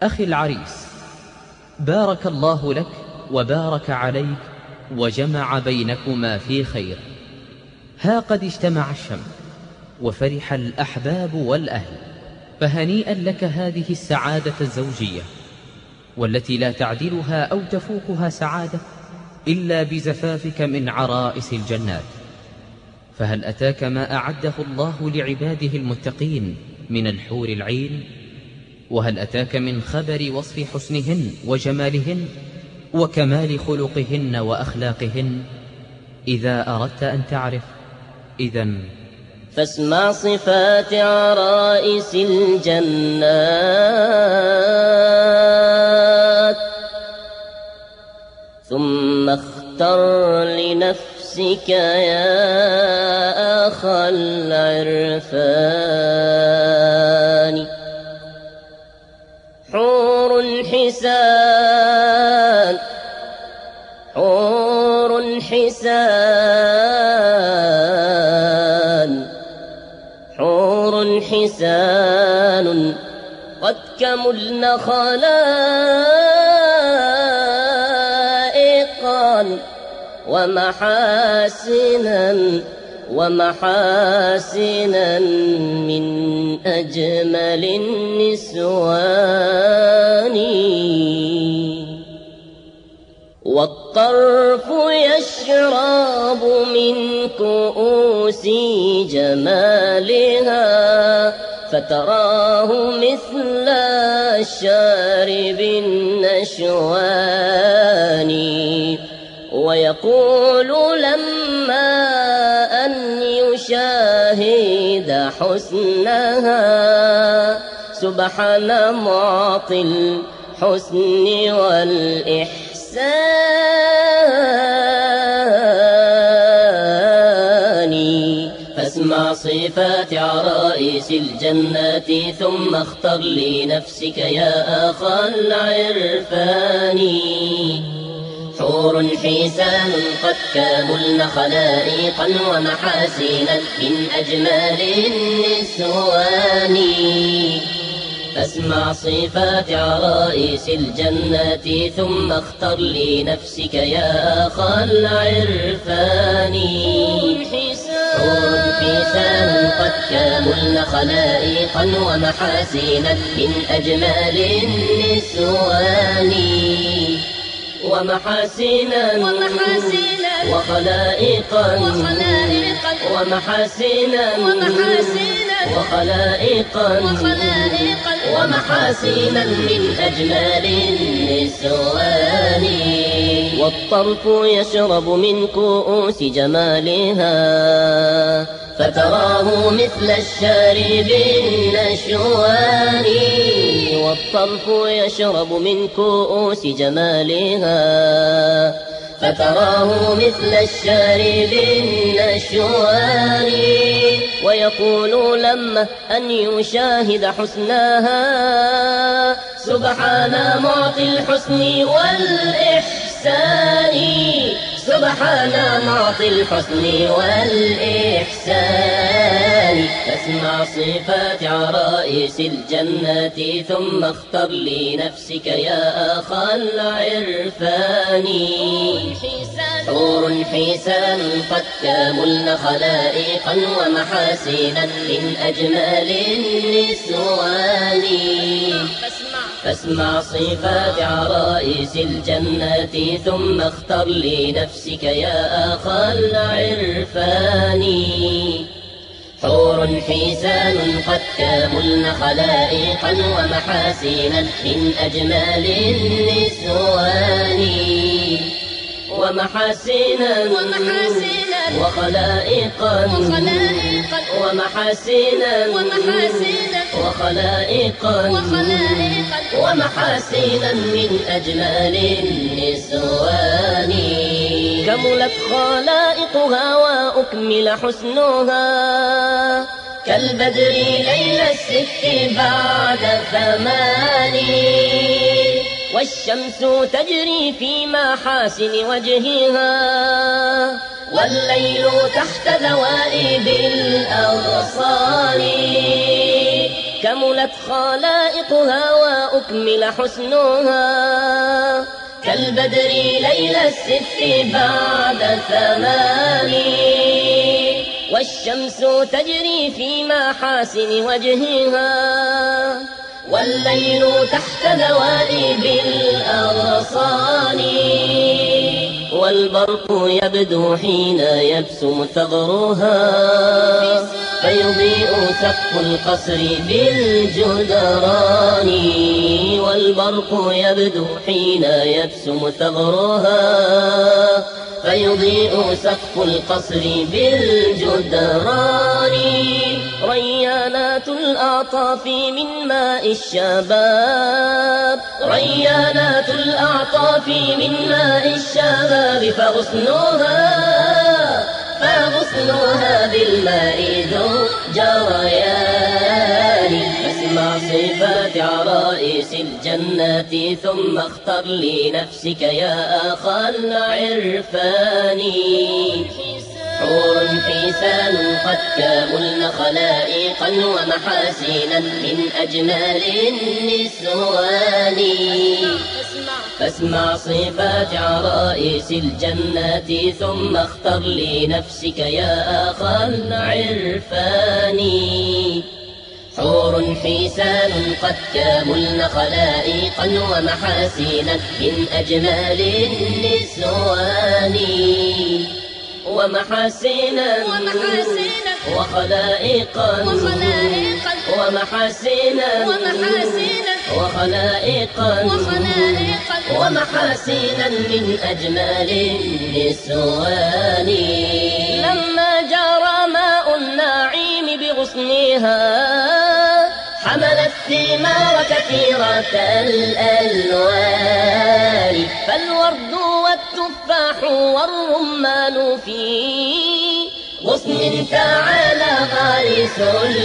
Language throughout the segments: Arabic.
أخي العريس، بارك الله لك وبارك عليك وجمع بينكما في خير. ها قد اجتمع الشمل وفرح الأحباب والأهل، فهنيئا لك هذه السعادة الزوجية، والتي لا تعدلها أو تفوقها سعادة إلا بزفافك من عرائس الجنات. فهل أتاك ما أعده الله لعباده المتقين من الحور العين؟ وهل أتاك من خبر وصف حسنهن وجمالهن وكمال خلقهن وأخلاقهن؟ إذا أردت أن تعرف إذن فاسمع صفات عرائس الجنات، ثم اختر لنفسك يا أخا العرفان. حور حسان، حور حسان، حور حسان قد كملن خلائقا ومحاسنا من أجمل النسوان. والطرف يشرب من كؤوس جمالها، فتراه مثل الشارب النشوان. ويقول لما أن يشاهد حسنها: سبحان معطي الحسن والإحسان. فاسمع صفات عرائس الجنات، ثم اختر لنفسك يا أخا العرفان. حور حسان قد كملن خلائقا ومحاسنا من أجمال النسوان. فاسمع صفات عرائس الجنات، ثم اختر لنفسك يا أخا العرفان. حور حسان قد كملن خلائقا ومحاسنا من أجمال النسوان. ومحاسنا وخلائقا ومحاسنا وخلائقا ومحاسنا من أجمال النسوان. والطرف يشرب من كؤوس جمالها، فتراه مثل الشارب النشوان. والطرف يشرب من كؤوس جمالها، فتراه مثل الشارب النشوان. ويقول لما أن يشاهد حسنها: سبحان معطي الحسن والإحسان. سبحان معطي الحسن والإحسان. فاسمع صفات عرائس الجنات، ثم اختر لنفسك يا أخا العرفان. حور حسان قد كملن خلائقا ومحاسنا من أجمال النسوان. فاسمع صفات عرائس الجنات، ثم اختر لنفسك يا أخا العرفان. حور حسان قد كملن خلائقا ومحاسنا من أجمال النسوان. ومحاسنا وخلائقا ومحاسنا وخلائقا ومحاسنا من أجمال النسوان. كملت خلائقها وأكمل حسنها، كالبدر ليل الست بعد 8. والشمس تجري في محاسن وجهها، والليل تحت ذوائب الأغصان. كملت خلائقها وأكمل حسنها كالبدر ليل الست بعد 8 والشمس تجري في محاسن وجهها والليل تحت ذوائب الأغصان والبرق يبدو حين يبسم ثغرها فيضيء سقف القصر بالجدران والبرق يبدو حين يبسم ثغرها فيضيء سقف القصر بالجدران ريانات الأعطاف من ماء الشباب ريانات الأعطاف من ماء الشباب فغصنها بالماء ذو جريان اسمع صفات عرائس الجنات ثم اختر لنفسك يا أخا العرفان حور حسان قد كاملن خلائقا ومحاسنا من أجمال النسوان فاسمع صفات عرائس الجنات ثم اختر لنفسك يا أخا العرفان حور حسان قد كاملن خلائقا ومحاسنا من أجمال النسوان ومحاسنا وخلائقا ومحاسنا وخلائقا ومحاسنا من أجمال النسوان لما جرى ماء النعيم بغصنها حملت ثمار كثيرة الألوان فالورد والتفاح والرمان في غصن تعالى غارس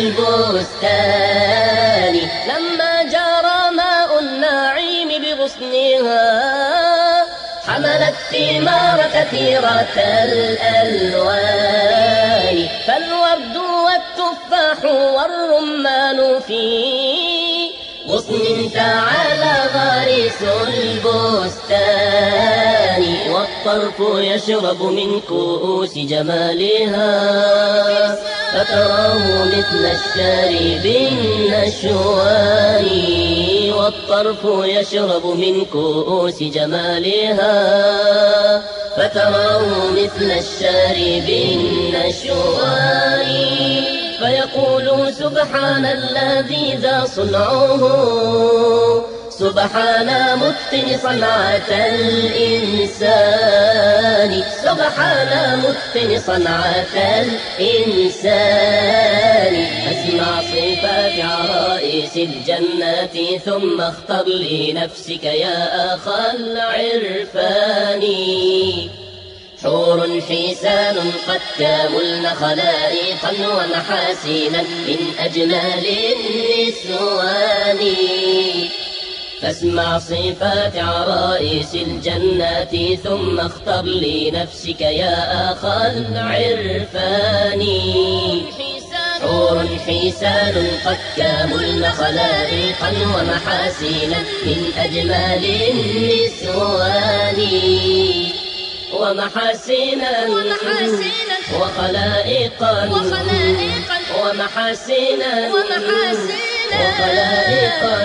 البستان لما جرى ماء النعيم بغصنها حملت ثمار كثيرة الألوان فالورد والتفاح والرمان في غصن تعالى غارس البستان والطرف يشرب من كؤوس جمالها فتراه مثل الشارب النشوان والطرف يشرب من كؤوس جمالها فتراه مثل الشارب النشوان فيقول سبحان الذي ذا صنعه سبحان متقن صنعة الإنسان سبحان متقن صنعة الإنسان اسمع صفات عرائس الجنات ثم اختر لنفسك يا أخا العرفان حور حسان قد كاملن خلائقا ومحاسنا من أجمال النسوان فاسمع صفات عرائس الجنات ثم اختر لنفسك يا أخا العرفان حور حسان قد كاملن خلائقا ومحاسنا من أجمال النسوان ومحاسنا وخلائقا ومحاسنا وخلائقا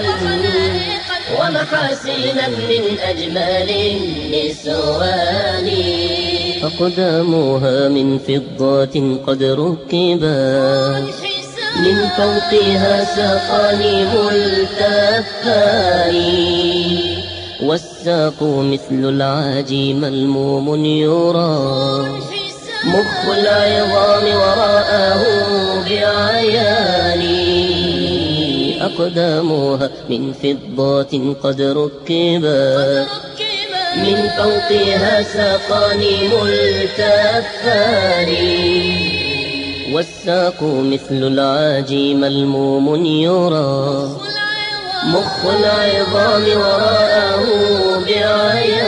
ومحاسنا من أجمال النسوان أقدامها من فضة قد ركبت من فوقها ساقان ملتفان والساق مثل العاجي ملموم يرى مخ العظام وراءه بعيان أقدامها من فضة قد ركبت من فوقها ساقان ملتفان والساق مثل العاجي ملموم يرى مخ العظام وراءه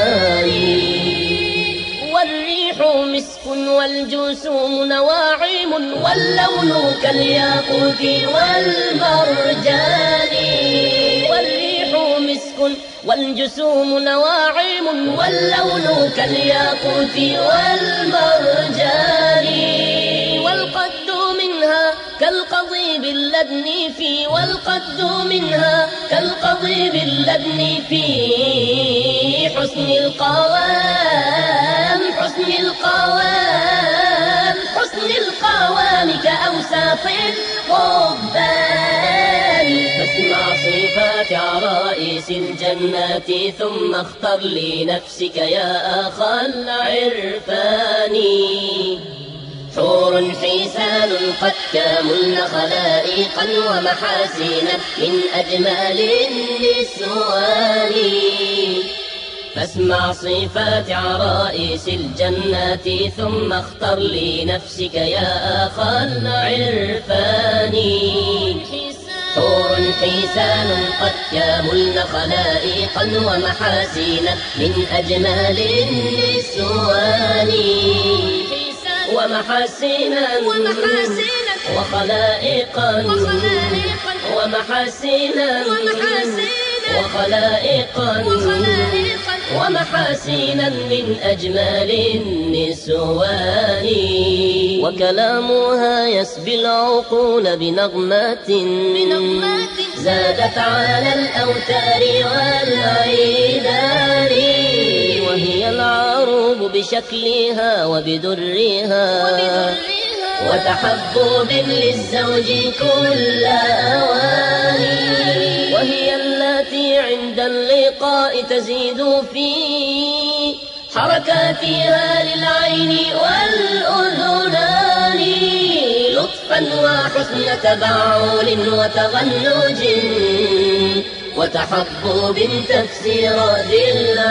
بعيان والريح مسك والجسوم نواعم واللون كالياقوت والمرجان، والريح مسك والجسوم نواعم، واللون كالياقوت والمرجان، والقد منها كالقضيب اللدن في، والقد منها كالقضيب اللدن في حسن القوام، حسن القوام، حسن القوام كأوساط القضبان. فاسمع صفات عرائس الجنات ثم اختر لنفسك يا أخا العرفان. حور حسان قد كاملن خلائقا ومحاسنا من أجمل النسوان. فاسمع صفات عرائس الجنات ثم اختر لنفسك يا أخا العرفان. حور حسان قد كاملن خلائقا ومحاسنا من أجمل النسوان. ومحاسنا وخلائقا ومحاسنا وخلائقا ومحاسنا من أجمل النسوان. وكلامها يسبي العقول بنغمات زادت على الأوتار والعيدان، وهي العروب بشكلها وبدرها وتحبب للزوج كل أواني، وهي التي عند اللقاء تزيد في حركاتها للعين والأذنان لطفا وحسن تبعول وتغنج وتحبب تفسير ذي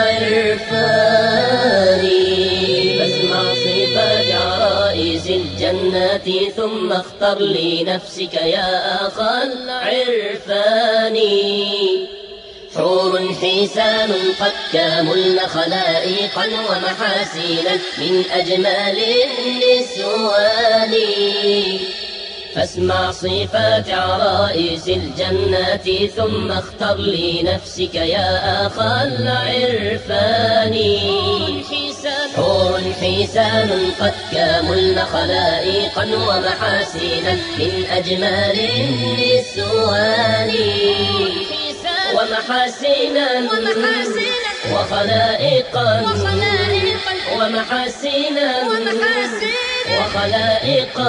العرفان. فاسمع صفات عرائس الجنات ثم اختر لنفسك يا أخا العرفان. حور حسان قد كاملن خلائقا ومحاسنا من أجمل النسوان. فاسمع صفات عرائس الجنات ثم اختر لنفسك يا أخا العرفان. حور حسان قد كاملن خلائقا ومحاسنا من أجمل النسوان. ومحاسنا وخلائقا ومحاسنا وخلائقا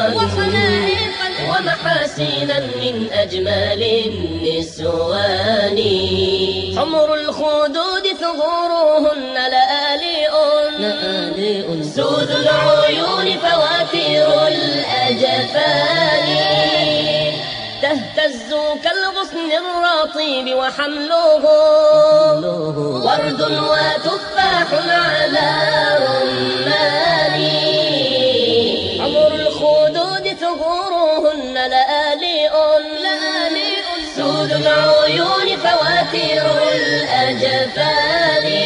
ومحاسنا من أجمل النسوان. حمر الخدود ثغورهن لآلئ سود العيون فواتير الأجفان، تهتز كالغصن الرطيب وحمله ورد وتفاح على رمان. حمر الخدود ثغورهن لآلئ سود العيون فواتير الأجفان،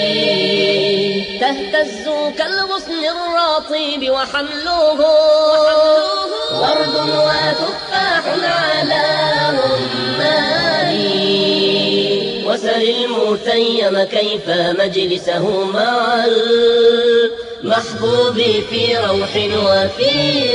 تهتز كالغصن الرطيب وحمله ورد وتفاح على رمان. وسل المتيم كيف مجلسه مع المحبوب في روح وفي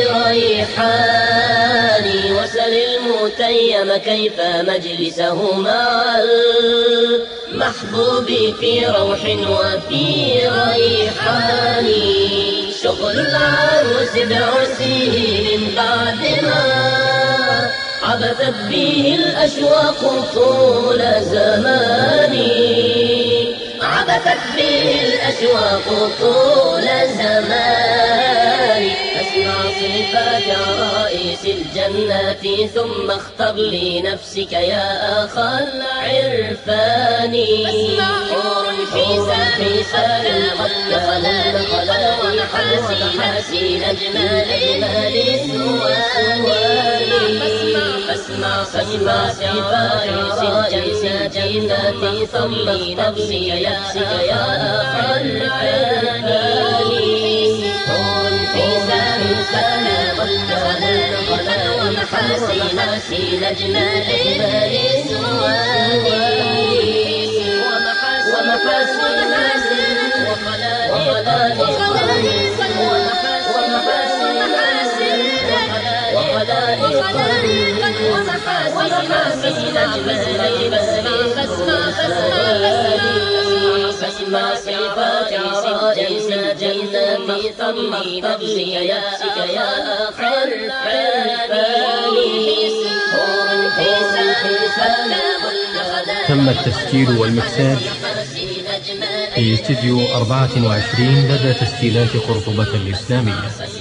ريحان. وسل المتيم كيف مجلسه مع المحبوب في روح وفي ريحان. شغل العروس بعرسه من بعد ما عبثت به الأشواق طول زماني، عبثت به الأشواق طول زماني. اسمع صفات عرائس الجنات ثم اختر لنفسك يا أخا العرفان. حور حسان قد خلائق ومحاسن أجمل النسوان. فاسمع صفات عرائس الجنات ثم اختر لنفسك يا أخا العرفان. حور حسان سلام خلائقا ومحاسن أجمال سواني ومحاسن وخلائق فاسمع صفاتي جنة فضلي نفسك يا أخا العرفان تم التسجيل والمكساج في استديو 24 لدى تسجيلات قرطبة الإسلامية.